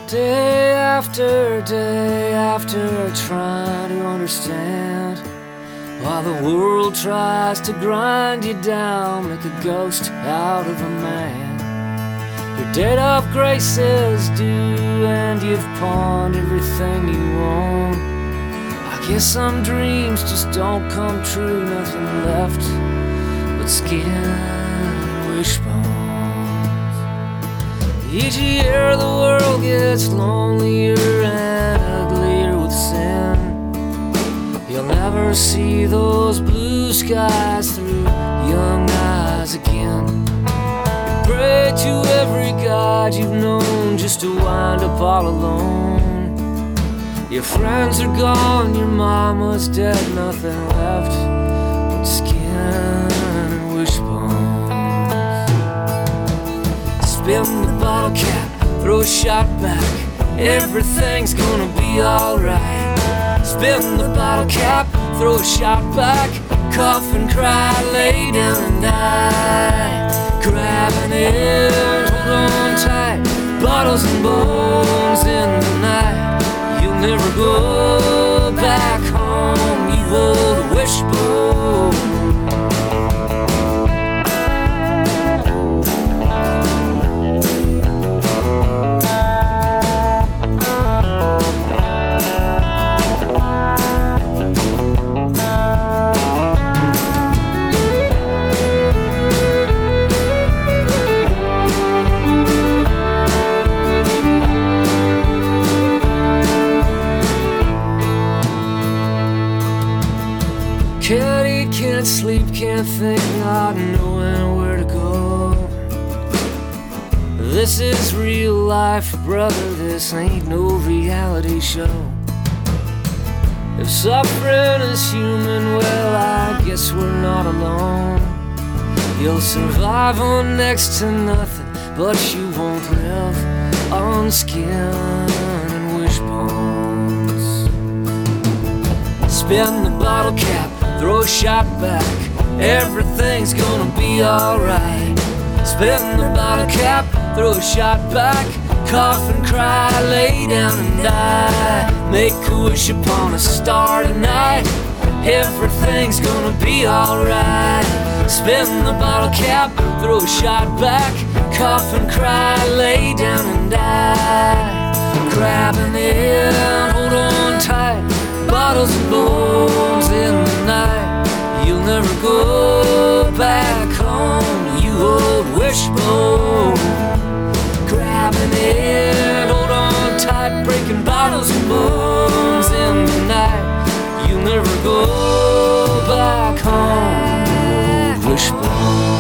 Day after trying to understand, while the world tries to grind you down, make a ghost out of a man. Your debt of grace is due, and you've pawned everything you own. I guess some dreams just don't come true, nothing left but skin and wishbones. Each year the world gets lonelier and uglier with sin. You'll never see those blue skies through young eyes again. You pray to every god you've known just to wind up all alone. Your friends are gone, your mama's dead, nothing left but skin and wishbones. Spin the bottle cap, throw a shot back, everything's gonna be alright. Spin the bottle cap, throw a shot back, cough and cry, lay down and die. Grab an end, hold on tight, bottles and bones in the night. You'll never go back home, you old wishbone. Can't eat, can't sleep, can't think, not knowing where to go. This is real life, brother, this ain't no reality show. If suffering is human, well, I guess we're not alone. You'll survive on next to nothing, but you won't live on skin and wishbones. Spin the bottle cap, throw a shot back, everything's gonna be alright. Spin the bottle cap, throw a shot back, cough and cry, lay down and die. Make a wish upon a star tonight, everything's gonna be alright. Spin the bottle cap, throw a shot back, cough and cry, lay down and die. Grab an end, hold on tight, bottles and bones in the night. You'll never go back home, you old wishbone. Grab an end, hold on tight, breaking bottles and bones in the night. You'll never go back home, you old wishbone.